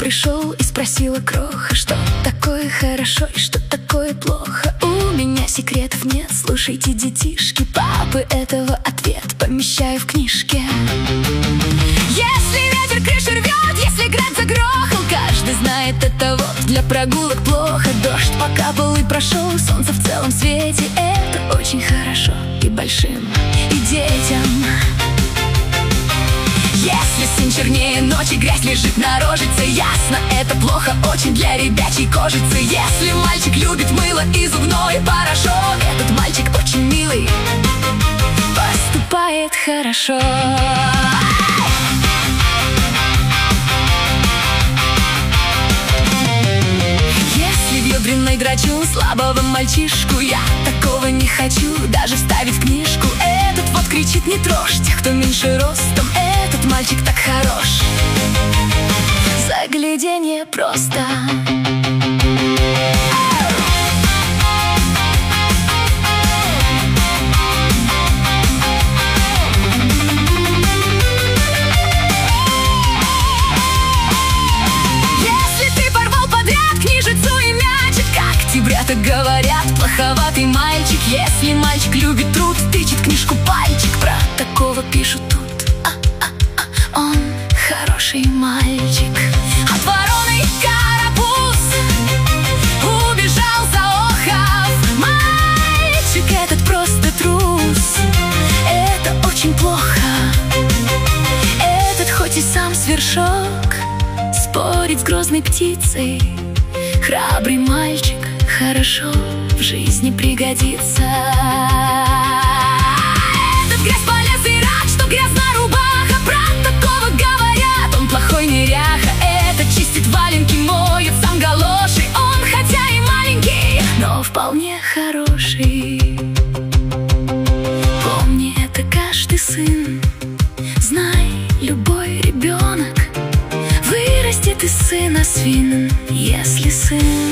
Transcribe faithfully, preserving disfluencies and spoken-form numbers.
пришел и спросила кроха, что такое хорошо и что такое плохо. У меня секретов нет, слушайте, детишки, папы этого ответ помещаю в книжке. Если ветер крыши рвет, если град загрохал, каждый знает это вот для прогулок плохо. Дождь покапал и прошел, солнце в целом свете, это очень хорошо и большим, и детям. Если сын чернее ночи, грязь лежит на рожице, ясно, это плохо очень для ребячей кожицы. Если мальчик любит мыло и зубной порошок, этот мальчик очень милый, поступает хорошо. Если в ёдренной драчу слабого мальчишку, я такого не хочу даже вставить в книжку. Этот вот кричит: не трожь тех, кто меньше ростом, этот мальчик так хорош. Загляденье просто. Если ты порвал подряд книжицу и мячик, как октябрята говорят, плоховатый мальчик. Если мальчик любит труд, тычет книжку пальчик, про такого пишут тут: он хороший мальчик. От вороны карапуз убежал заохав. Мальчик этот просто трус, это очень плохо. Этот хоть и сам свершок, спорит с грозной птицей. Храбрый мальчик хорошо в жизни пригодится. Этот грязь полез и рад, что грязная рубаха, про такого говорят, он плохой неряха. Этот чистит валенки, моет сам галоши, он хотя и маленький, но вполне хороший. Помни это, каждый сын, знай, любой ребенок вырастет из сына свин, если сын